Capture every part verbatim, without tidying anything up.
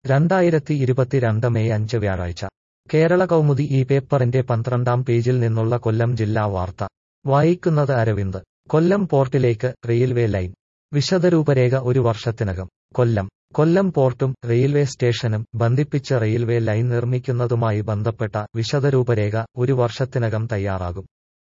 രണ്ടായിരത്തി ഇരുപത്തിരണ്ട് മെയ് അഞ്ച് വ്യാഴാഴ്ച കേരള കൗമുദി ഈ പേപ്പറിന്റെ പന്ത്രണ്ടാം പേജിൽ നിന്നുള്ള കൊല്ലം ജില്ലാ വാർത്ത വായിക്കുന്നത് അരവിന്ദ്. കൊല്ലം പോർട്ടിലേക്ക് റെയിൽവേ ലൈൻ വിശദരൂപരേഖ ഒരു വർഷത്തിനകം. കൊല്ലം കൊല്ലം പോർട്ടും റെയിൽവേ സ്റ്റേഷനും ബന്ധിപ്പിച്ച് റെയിൽവേ ലൈൻ നിർമ്മിക്കുന്നതുമായി ബന്ധപ്പെട്ട വിശദരൂപരേഖ ഒരു വർഷത്തിനകം തയ്യാറാകും.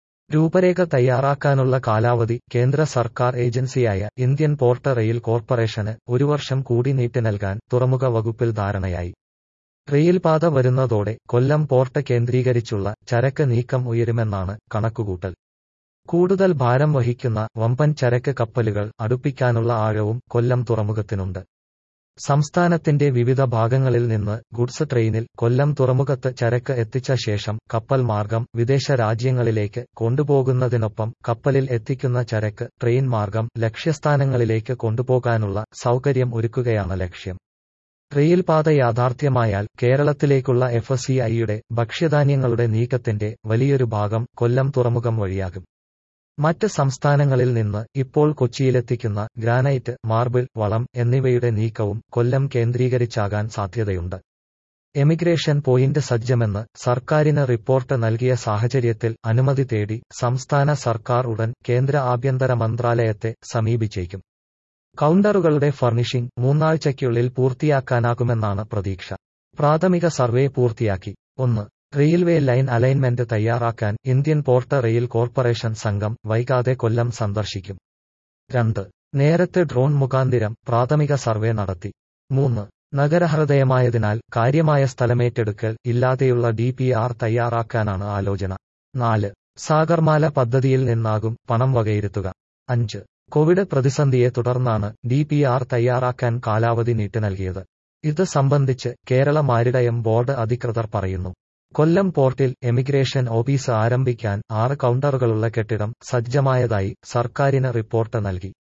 രൂപരേഖ തയ്യാറാക്കാനുള്ള കാലാവധി കേന്ദ്ര സർക്കാർ ഏജൻസിയായ ഇന്ത്യൻ പോർട്ട് റെയിൽ കോർപ്പറേഷന് ഒരു വർഷം കൂടി നീട്ടി നൽകാൻ തുറമുഖ വകുപ്പിൽ ധാരണയായി. റെയിൽപാത വരുന്നതോടെ കൊല്ലം പോർട്ട് കേന്ദ്രീകരിച്ചുള്ള ചരക്ക് നീക്കം ഉയരുമെന്നാണ് കണക്കുകൂട്ടൽ. കൂടുതൽ ഭാരം വഹിക്കുന്ന വമ്പൻ ചരക്ക് കപ്പലുകൾ അടുപ്പിക്കാനുള്ള ആഴവും കൊല്ലം തുറമുഖത്തിനുണ്ട്. സംസ്ഥാനത്തിന്റെ വിവിധ ഭാഗങ്ങളിൽ നിന്ന് ഗുഡ്സ് ട്രെയിനിൽ കൊല്ലം തുറമുഖത്ത് ചരക്ക് എത്തിച്ച ശേഷം കപ്പൽ മാർഗം വിദേശ രാജ്യങ്ങളിലേക്ക് കൊണ്ടുപോകുന്നതിനൊപ്പം കപ്പലിൽ എത്തിക്കുന്ന ചരക്ക് ട്രെയിൻ മാർഗം ലക്ഷ്യസ്ഥാനങ്ങളിലേക്ക് കൊണ്ടുപോകാനുള്ള സൗകര്യം ഒരുക്കുകയാണ് ലക്ഷ്യം. റെയിൽപാത യാഥാർത്ഥ്യമായാൽ കേരളത്തിലേക്കുള്ള എഫ് സി ഐയുടെ ഭക്ഷ്യധാന്യങ്ങളുടെ നീക്കത്തിന്റെ വലിയൊരു ഭാഗം കൊല്ലം തുറമുഖം വഴിയാകും. മറ്റ് സംസ്ഥാനങ്ങളിൽ നിന്ന് ഇപ്പോൾ കൊച്ചിയിലെത്തിക്കുന്ന ഗ്രാനൈറ്റ്, മാർബിൾ, വളം എന്നിവയുടെ നീക്കവും കൊല്ലം കേന്ദ്രീകരിച്ചാകാൻ സാധ്യതയുണ്ട്. എമിഗ്രേഷൻ പോയിന്റ് സജ്ജമെന്ന് സർക്കാരിന് റിപ്പോർട്ട് നൽകിയ സാഹചര്യത്തിൽ അനുമതി തേടി സംസ്ഥാന സർക്കാർ ഉടൻ കേന്ദ്ര ആഭ്യന്തര മന്ത്രാലയത്തെ സമീപിച്ചേക്കും. കൗണ്ടറുകളുടെ ഫർണിഷിംഗ് മൂന്നാഴ്ചയ്ക്കുള്ളിൽ പൂർത്തിയാക്കാനാകുമെന്നാണ് പ്രതീക്ഷ. പ്രാഥമിക സർവേ പൂർത്തിയാക്കി. ഒന്ന്. റെയിൽവേ ലൈൻ അലൈൻമെന്റ് തയ്യാറാക്കാൻ ഇന്ത്യൻ പോർട്ട് റെയിൽ കോർപ്പറേഷൻ സംഘം വൈകാതെ കൊല്ലം സന്ദർശിക്കും. രണ്ട്. നേരത്തെ ഡ്രോൺ മുഖാന്തിരം പ്രാഥമിക സർവേ നടത്തി. മൂന്ന്. നഗരഹൃദയമായതിനാൽ കാര്യമായ സ്ഥലമേറ്റെടുക്കൽ ഇല്ലാതെയുള്ള ഡി പി ആർ തയ്യാറാക്കാനാണ് ആലോചന. നാല്. സാഗർമാല പദ്ധതിയിൽ നിന്നാകും പണം വകയിരുത്തുക. അഞ്ച്. കോവിഡ് പ്രതിസന്ധിയെ തുടർന്നാണ് ഡി പി ആർ തയ്യാറാക്കാൻ കാലാവധി നീട്ടി നൽകിയത്. ഇത് സംബന്ധിച്ച് കേരള മാരിടയം ബോർഡ് അധികൃതർ പറയുന്നു. കൊല്ലം പോർട്ടിൽ എമിഗ്രേഷൻ ഓഫീസ് ആരംഭിക്കാൻ ആറ് കൗണ്ടറുകളുള്ള കെട്ടിടം സജ്ജമായതായി സർക്കാരിന് റിപ്പോർട്ട് നൽകി.